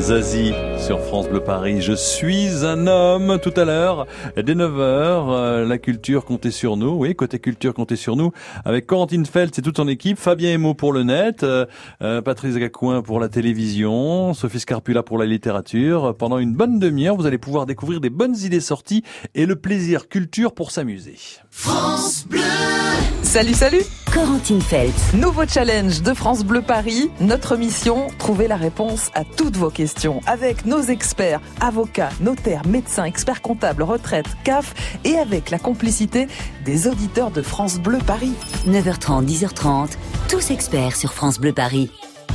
Zazie sur France Bleu Paris. Je suis un homme tout à l'heure, dès 9h. La culture, comptez sur nous. Oui, côté culture, comptez sur nous. Avec Corentine Feltz et toute son équipe. Fabien Emo pour le net. Patrice Gacouin pour la télévision. Sophie Scarpula pour la littérature. Pendant une bonne demi-heure, vous allez pouvoir découvrir des bonnes idées sorties et le plaisir culture pour s'amuser. France Bleu. Salut, salut. Corentine Feltz. Nouveau challenge de France Bleu Paris. Notre mission, trouver la réponse à toutes vos questions. Avec nos experts, avocats, notaires, médecins, experts comptables, retraite, CAF et avec la complicité des auditeurs de France Bleu Paris. 9h30, 10h30, tous experts sur France Bleu Paris.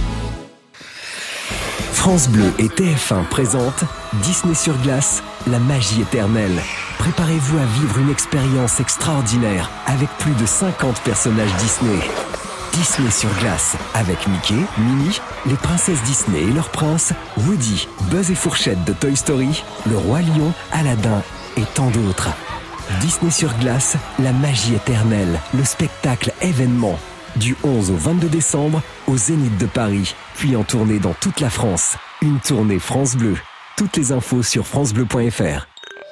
France Bleu et TF1 présentent Disney sur glace, la magie éternelle. Préparez-vous à vivre une expérience extraordinaire avec plus de 50 personnages Disney. Disney sur glace avec Mickey, Minnie, les princesses Disney et leurs princes, Woody, Buzz et Fourchette de Toy Story, le Roi Lion, Aladdin et tant d'autres. Disney sur glace, la magie éternelle, le spectacle événement. Du 11 au 22 décembre au Zénith de Paris, puis en tournée dans toute la France. Une tournée France Bleu. Toutes les infos sur francebleu.fr.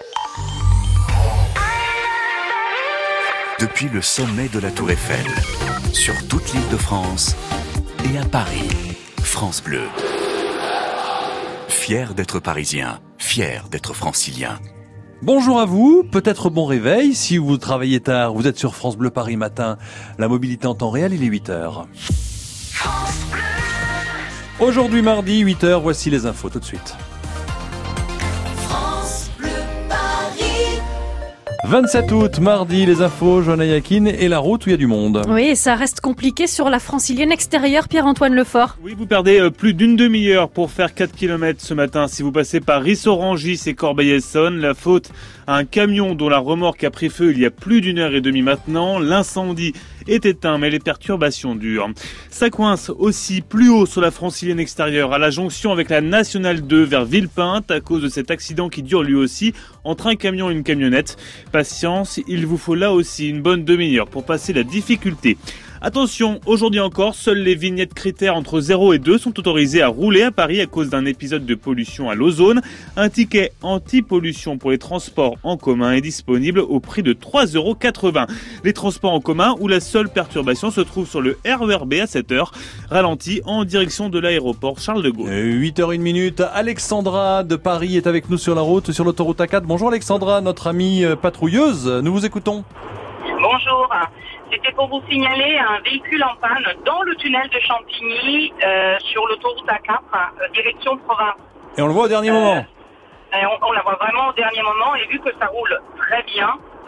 Depuis le sommet de la Tour Eiffel, sur toute l'île de France et à Paris, France Bleu. Fier d'être parisien, fier d'être francilien. Bonjour à vous, peut-être bon réveil. Si vous travaillez tard, vous êtes sur France Bleu Paris matin. La mobilité en temps réel, il est 8h. Aujourd'hui mardi, 8h, voici les infos tout de suite. 27 août, mardi, les infos, Johanna Yakin et la route où il y a du monde. Oui, et ça reste compliqué sur la francilienne extérieure, Pierre-Antoine Lefort. Oui, vous perdez plus d'une demi-heure pour faire 4 km ce matin. Si vous passez par Rissorangis et Corbeil-Essonnes, la faute à un camion dont la remorque a pris feu il y a plus d'une heure et demie maintenant. L'incendie est éteint, mais les perturbations durent. Ça coince aussi plus haut sur la francilienne extérieure, à la jonction avec la Nationale 2 vers Villepinte, à cause de cet accident qui dure lui aussi entre un camion et une camionnette. Patience, il vous faut là aussi une bonne demi-heure pour passer la difficulté. Attention, aujourd'hui encore, seules les vignettes critères entre 0 et 2 sont autorisées à rouler à Paris à cause d'un épisode de pollution à l'ozone. Un ticket anti-pollution pour les transports en commun est disponible au prix de 3,80 €. Les transports en commun où la seule perturbation se trouve sur le RER B à 7h, ralenti en direction de l'aéroport Charles de Gaulle. 8h01, Alexandra de Paris est avec nous sur la route, sur l'autoroute A4. Bonjour Alexandra, notre amie patrouilleuse, nous vous écoutons. Bonjour, c'était pour vous signaler un véhicule en panne dans le tunnel de Champigny sur l'autoroute A4, direction province. Et on le voit au dernier moment. On la voit vraiment au dernier moment et vu que ça roule très bien,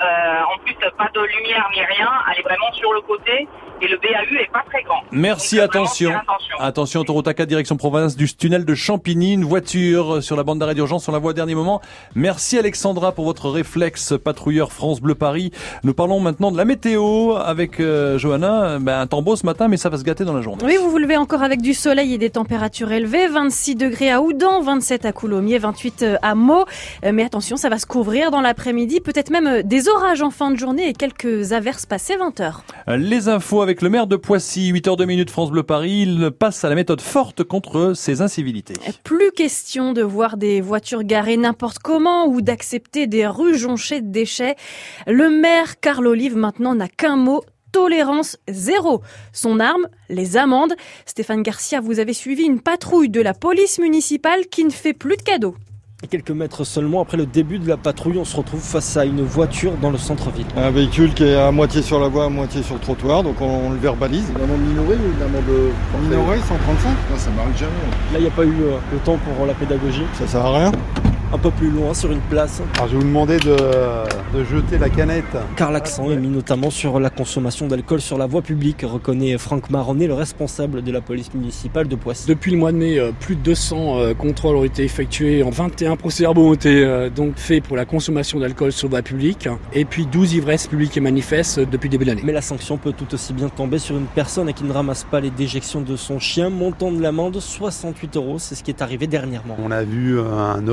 en plus pas de lumière ni rien, elle est vraiment sur le côté et le BAU est pas très grand. Merci, donc, attention. Attention, autoroute A4 direction province du tunnel de Champigny, une voiture sur la bande d'arrêt d'urgence, on la voit au dernier moment. Merci Alexandra pour votre réflexe patrouilleur France Bleu Paris. Nous parlons maintenant de la météo avec Johanna. Un temps beau ce matin, mais ça va se gâter dans la journée. Oui, vous vous levez encore avec du soleil et des températures élevées. 26 degrés à Houdan, 27 à Coulommiers, 28 à Meaux. Mais attention, ça va se couvrir dans l'après-midi. Peut-être même des orages en fin de journée et quelques averses passées 20h. Les infos avec le maire de Poissy, 8h02 France Bleu Paris. Il passe à la méthode forte contre ces incivilités. Plus question de voir des voitures garées n'importe comment ou d'accepter des rues jonchées de déchets. Le maire Carl Olive maintenant n'a qu'un mot: tolérance zéro. Son arme, les amendes. Stéphane Garcia, vous avez suivi une patrouille de la police municipale qui ne fait plus de cadeaux. Quelques mètres seulement après le début de la patrouille, on se retrouve face à une voiture dans le centre-ville. Un véhicule qui est à moitié sur la voie, à moitié sur le trottoir, donc on le verbalise. Une amende minorée ou une amende minorée, 135. Non, ça m'arrive jamais. Là, il n'y a pas eu le temps pour la pédagogie. Ça sert à rien. Un peu plus loin, sur une place. Alors je vais vous demander de jeter la canette. Car l'accent est mis notamment sur la consommation d'alcool sur la voie publique, reconnaît Franck Marronnet, le responsable de la police municipale de Poissy. Depuis le mois de mai, plus de 200 contrôles ont été effectués. 21 procès-verbaux ont été donc faits pour la consommation d'alcool sur la voie publique. Et puis 12 ivresses publiques et manifestes depuis le début de l'année. Mais la sanction peut tout aussi bien tomber sur une personne qui ne ramasse pas les déjections de son chien. Montant de l'amende, 68 €, c'est ce qui est arrivé dernièrement. On a vu un homme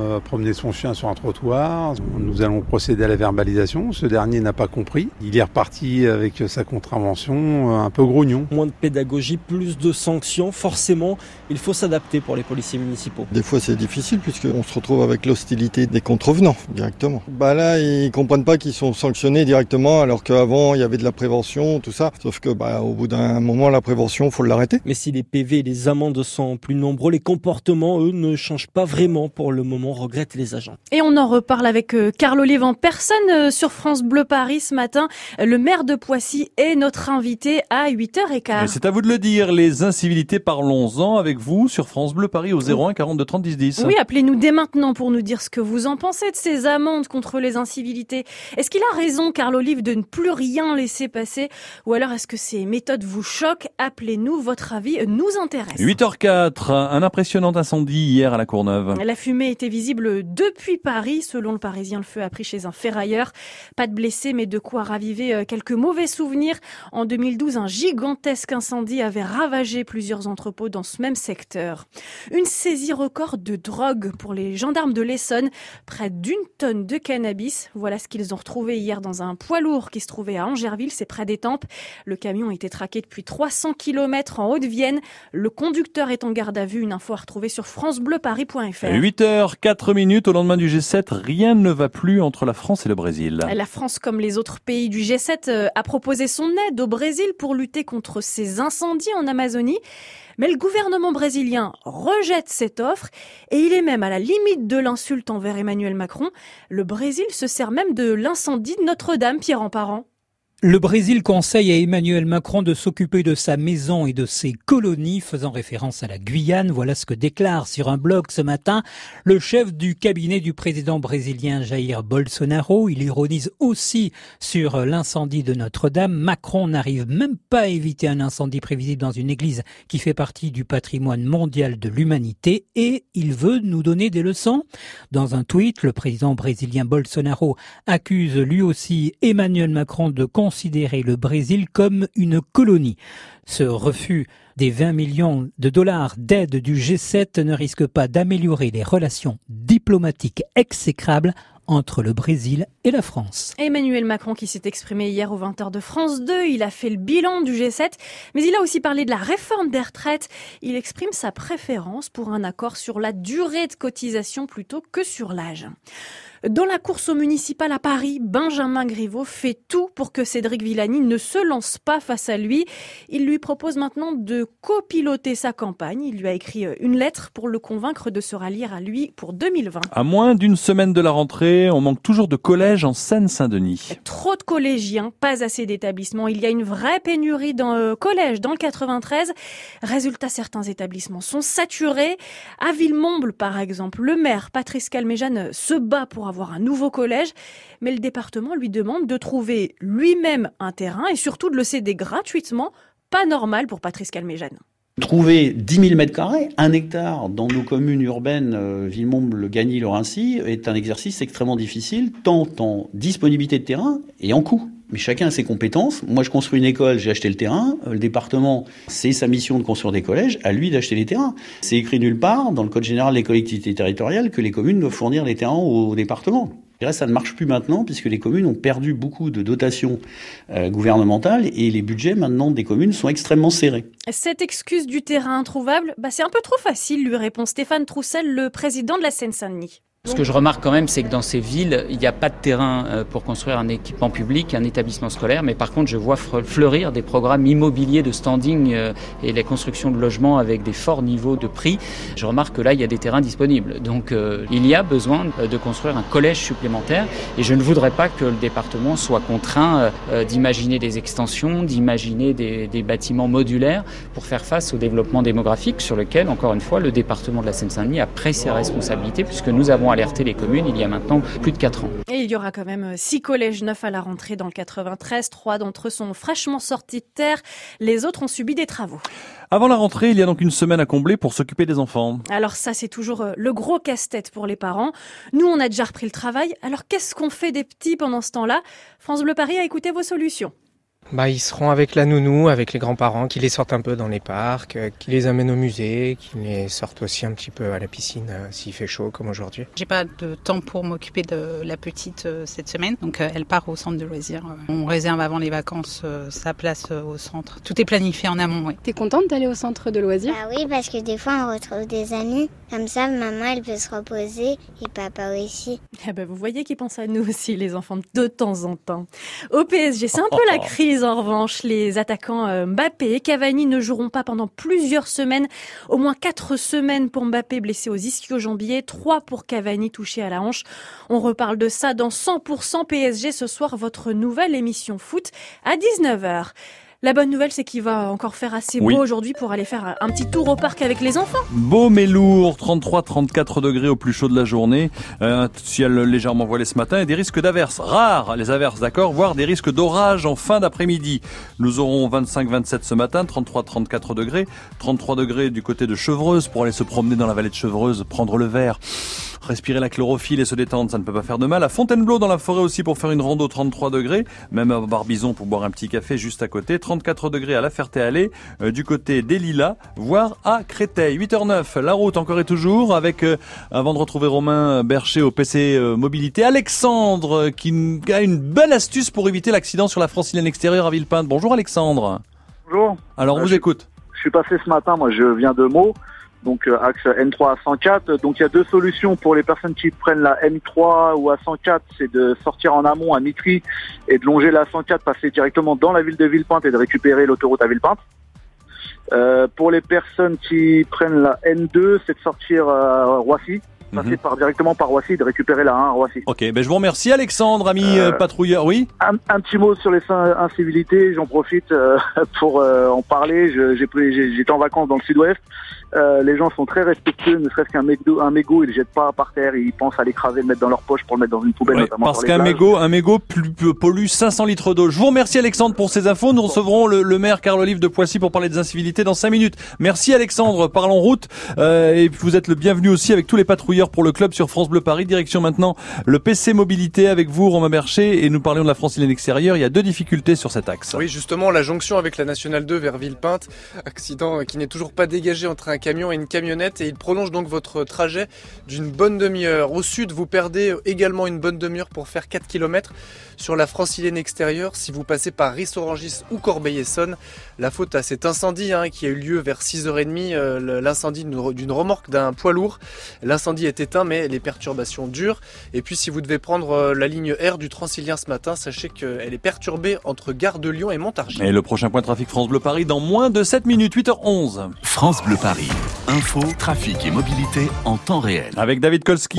promené son chien sur un trottoir. Nous allons procéder à la verbalisation. Ce dernier n'a pas compris. Il est reparti avec sa contravention un peu grognon. Moins de pédagogie, plus de sanctions. Forcément, il faut s'adapter pour les policiers municipaux. Des fois, c'est difficile puisqu'on se retrouve avec l'hostilité des contrevenants directement. Là, ils comprennent pas qu'ils sont sanctionnés directement alors qu'avant, il y avait de la prévention, tout ça. Sauf que au bout d'un moment, la prévention, faut l'arrêter. Mais si les PV et les amendes sont plus nombreux, les comportements, eux, ne changent pas vraiment pour le moment, regrettent les agents. Et on en reparle avec Carl Olive en personne sur France Bleu Paris ce matin. Le maire de Poissy est notre invité à 8h15. Et c'est à vous de le dire, les incivilités, parlons-en avec vous sur France Bleu Paris au 01 42 30 10 10. Oui, appelez-nous dès maintenant pour nous dire ce que vous en pensez de ces amendes contre les incivilités. Est-ce qu'il a raison, Carl Olive, de ne plus rien laisser passer? Ou alors est-ce que ces méthodes vous choquent? Appelez-nous, votre avis nous intéresse. 8h04, un impressionnant incendie hier à la Courneuve. La fumée était visible depuis Paris. Selon le Parisien, le feu a pris chez un ferrailleur. Pas de blessés, mais de quoi raviver quelques mauvais souvenirs. En 2012, un gigantesque incendie avait ravagé plusieurs entrepôts dans ce même secteur. Une saisie record de drogue pour les gendarmes de l'Essonne. Près d'1 tonne de cannabis. Voilà ce qu'ils ont retrouvé hier dans un poids lourd qui se trouvait à Angerville, c'est près d'Étampes. Le camion était traqué depuis 300 km en Haute-Vienne. Le conducteur est en garde à vue. Une info à retrouver sur francebleuparis.fr. 8h04 au lendemain du G7, rien ne va plus entre la France et le Brésil. La France, comme les autres pays du G7, a proposé son aide au Brésil pour lutter contre ces incendies en Amazonie. Mais le gouvernement brésilien rejette cette offre et il est même à la limite de l'insulte envers Emmanuel Macron. Le Brésil se sert même de l'incendie de Notre-Dame, Pierre Emparent. Le Brésil conseille à Emmanuel Macron de s'occuper de sa maison et de ses colonies, faisant référence à la Guyane. Voilà ce que déclare sur un blog ce matin le chef du cabinet du président brésilien Jair Bolsonaro. Il ironise aussi sur l'incendie de Notre-Dame. Macron n'arrive même pas à éviter un incendie prévisible dans une église qui fait partie du patrimoine mondial de l'humanité et il veut nous donner des leçons. Dans un tweet, le président brésilien Bolsonaro accuse lui aussi Emmanuel Macron de considérer le Brésil comme une colonie. Ce refus des 20 millions de dollars d'aide du G7 ne risque pas d'améliorer les relations diplomatiques exécrables entre le Brésil et la France. Emmanuel Macron qui s'est exprimé hier aux 20h de France 2, il a fait le bilan du G7, mais il a aussi parlé de la réforme des retraites. Il exprime sa préférence pour un accord sur la durée de cotisation plutôt que sur l'âge. Dans la course au municipal à Paris, Benjamin Griveaux fait tout pour que Cédric Villani ne se lance pas face à lui. Il lui propose maintenant de copiloter sa campagne. Il lui a écrit une lettre pour le convaincre de se rallier à lui pour 2020. À moins d'une semaine de la rentrée, on manque toujours de collèges en Seine-Saint-Denis. Trop de collégiens, pas assez d'établissements. Il y a une vraie pénurie dans collège dans le 93. Résultat, certains établissements sont saturés. À Villemomble, par exemple, le maire Patrice Calmejane se bat pour avoir un nouveau collège, mais le département lui demande de trouver lui-même un terrain et surtout de le céder gratuitement. Pas normal pour Patrice Calmejane. Trouver 10 000 mètres carrés, 1 hectare dans nos communes urbaines, Villemomble, Gagny, Laurency, est un exercice extrêmement difficile, tant en disponibilité de terrain et en coût. Mais chacun a ses compétences. Moi, je construis une école, j'ai acheté le terrain. Le département, c'est sa mission de construire des collèges, à lui d'acheter les terrains. C'est écrit nulle part dans le Code général des collectivités territoriales que les communes doivent fournir les terrains au département. Et là, ça ne marche plus maintenant puisque les communes ont perdu beaucoup de dotations gouvernementales et les budgets maintenant des communes sont extrêmement serrés. Cette excuse du terrain introuvable, c'est un peu trop facile, lui répond Stéphane Troussel, le président de la Seine-Saint-Denis. Ce que je remarque quand même, c'est que dans ces villes, il n'y a pas de terrain pour construire un équipement public, un établissement scolaire, mais par contre, je vois fleurir des programmes immobiliers de standing et la construction de logements avec des forts niveaux de prix. Je remarque que là, il y a des terrains disponibles. Donc, il y a besoin de construire un collège supplémentaire et je ne voudrais pas que le département soit contraint d'imaginer des extensions, d'imaginer des bâtiments modulaires pour faire face au développement démographique sur lequel, encore une fois, le département de la Seine-Saint-Denis a pris ses responsabilités puisque nous avons alerté les communes il y a maintenant plus de 4 ans. Et il y aura quand même 6 collèges neufs à la rentrée dans le 93. 3 d'entre eux sont fraîchement sortis de terre. Les autres ont subi des travaux. Avant la rentrée, il y a donc une semaine à combler pour s'occuper des enfants. Alors ça, c'est toujours le gros casse-tête pour les parents. Nous, on a déjà repris le travail. Alors qu'est-ce qu'on fait des petits pendant ce temps-là ? France Bleu Paris a écouté vos solutions. Ils seront avec la nounou, avec les grands-parents, qui les sortent un peu dans les parcs, qui les amènent au musée, qui les sortent aussi un petit peu à la piscine s'il fait chaud comme aujourd'hui. J'ai pas de temps pour m'occuper de la petite cette semaine, donc elle part au centre de loisirs. On réserve avant les vacances sa place au centre. Tout est planifié en amont, oui. T'es contente d'aller au centre de loisirs ? Oui, parce que des fois on retrouve des amis. Comme ça, maman elle peut se reposer et papa aussi. Vous voyez qu'ils pensent à nous aussi, les enfants, de temps en temps. Au PSG, c'est un peu la crise en revanche. Les attaquants Mbappé et Cavani ne joueront pas pendant plusieurs semaines. Au moins 4 semaines pour Mbappé blessé aux ischio-jambiers, 3 pour Cavani touché à la hanche. On reparle de ça dans 100% PSG ce soir, votre nouvelle émission foot à 19h. La bonne nouvelle, c'est qu'il va encore faire assez beau aujourd'hui pour aller faire un petit tour au parc avec les enfants. Beau mais lourd, 33-34 degrés au plus chaud de la journée. Un ciel légèrement voilé ce matin et des risques d'averses. Rares les averses, d'accord, voire des risques d'orage en fin d'après-midi. Nous aurons 25-27 ce matin, 33-34 degrés. 33 degrés du côté de Chevreuse pour aller se promener dans la vallée de Chevreuse, prendre le verre. Respirer la chlorophylle et se détendre, ça ne peut pas faire de mal. À Fontainebleau, dans la forêt aussi, pour faire une rando, 33 degrés. Même à Barbizon pour boire un petit café juste à côté. 34 degrés à La Ferté-Alais, du côté des Lilas, voire à Créteil. 8h09, la route encore et toujours, avec, avant de retrouver Romain Bercher au PC Mobilité, Alexandre, qui a une belle astuce pour éviter l'accident sur la francilienne extérieure à Villepinte. Bonjour Alexandre. Bonjour. Alors, on vous écoute. Je suis passé ce matin, moi je viens de Meaux. Donc axe N3 à 104. Donc il y a 2 solutions pour les personnes qui prennent la M3 ou à 104, c'est de sortir en amont à Mitry et de longer la 104, passer directement dans la ville de Villepinte et de récupérer l'autoroute à Villepinte. Pour les personnes qui prennent la N2, c'est de sortir à Roissy, passer directement par Roissy, de récupérer la 1 à Roissy. Ok, je vous remercie Alexandre, ami patrouilleur, oui. Un petit mot sur les incivilités, j'en profite pour en parler. J'étais en vacances dans le sud-ouest. Les gens sont très respectueux, ne serait-ce qu'un mégot, ils le jettent pas par terre, ils pensent à l'écraser, le mettre dans leur poche pour le mettre dans une poubelle, notamment parce qu'un mégot pollue 500 litres d'eau. Je vous remercie Alexandre pour ces infos. Nous recevrons le maire Carl Olive de Poissy pour parler des incivilités dans 5 minutes. Merci Alexandre, parlons route. Et vous êtes le bienvenu aussi avec tous les patrouilleurs pour le club sur France Bleu Paris. Direction maintenant le PC Mobilité avec vous Romain Bercher, et nous parlions de la francilienne extérieure. Il y a 2 difficultés sur cet axe. Oui, justement, la jonction avec la Nationale 2 vers Villepinte, accident qui n'est toujours pas dégagé entre un camion et une camionnette, et il prolonge donc votre trajet d'une bonne demi-heure. Au sud, vous perdez également une bonne demi-heure pour faire 4 km sur la francilienne extérieure si vous passez par Ris-Orangis ou Corbeil-Essonnes. La faute à cet incendie qui a eu lieu vers 6h30, l'incendie d'une remorque d'un poids lourd. L'incendie est éteint, mais les perturbations durent. Et puis si vous devez prendre la ligne R du Transilien ce matin, sachez qu'elle est perturbée entre Gare de Lyon et Montargis. Et le prochain point de trafic France Bleu Paris dans moins de 7 minutes, 8h11. France Bleu Paris. Info, trafic et mobilité en temps réel. Avec David Kolski.